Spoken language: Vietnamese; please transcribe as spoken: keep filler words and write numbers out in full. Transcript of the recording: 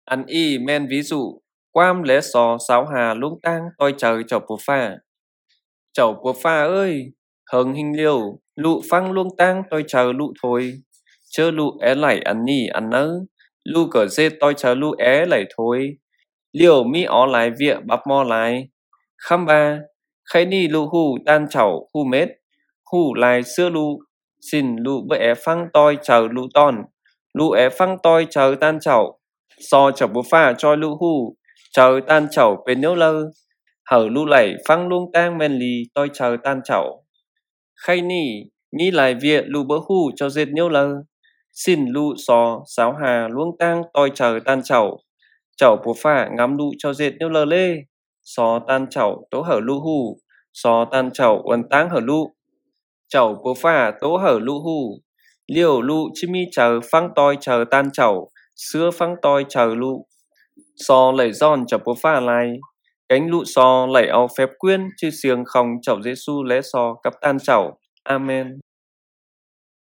Ăn y men ví dụ, quam lẽ sò sáo hà lung tang tôi chờ chầu bùa pha. Chầu bùa pha ơi, hờn hình liều, lụ phăng luông tang tôi chờ lụ thôi. Chớ lụ é lảy ăn nì ăn nớ, lụ cỡ dê tôi chờ lụ é lảy thôi. Liều mi ó lại vịa bắp mò lại. Khăm ba, khay ni lụ hù tan chầu hù mết, hù lại xưa lụ. Xin lụ bệ é phăng tôi chờ lụ ton, lụ é phăng tôi chờ tan chầu. So chầu bùa pha cho lụ hù, chờ tan chầu bên nếu lơ. Hở lụ lảy phăng luông tang men lì tôi chờ tan chầu. Khay ni, mi lại vịa lụ bỡ hù cho dệt nếu lơ. Xin lụ so sáo hà luông tang tôi chờ tan chầu. Chầu bùa pha ngắm lụ cho dệt nếu lơ lê. So tan chầu tố hở lụ hù, so tan chầu uẩn tang hở lụ. Chầu bùa pha tố hở lụ hù, liều lụ chi mi chờ phăng tôi chờ tan chầu, xưa phăng tôi chờ lụ. So lẩy giòn chầu bùa pha lại, cánh lụ so lẩy ao phép quyên chứ siêng không chầu Giêsu lẽ so cặp tan chầu. Amen.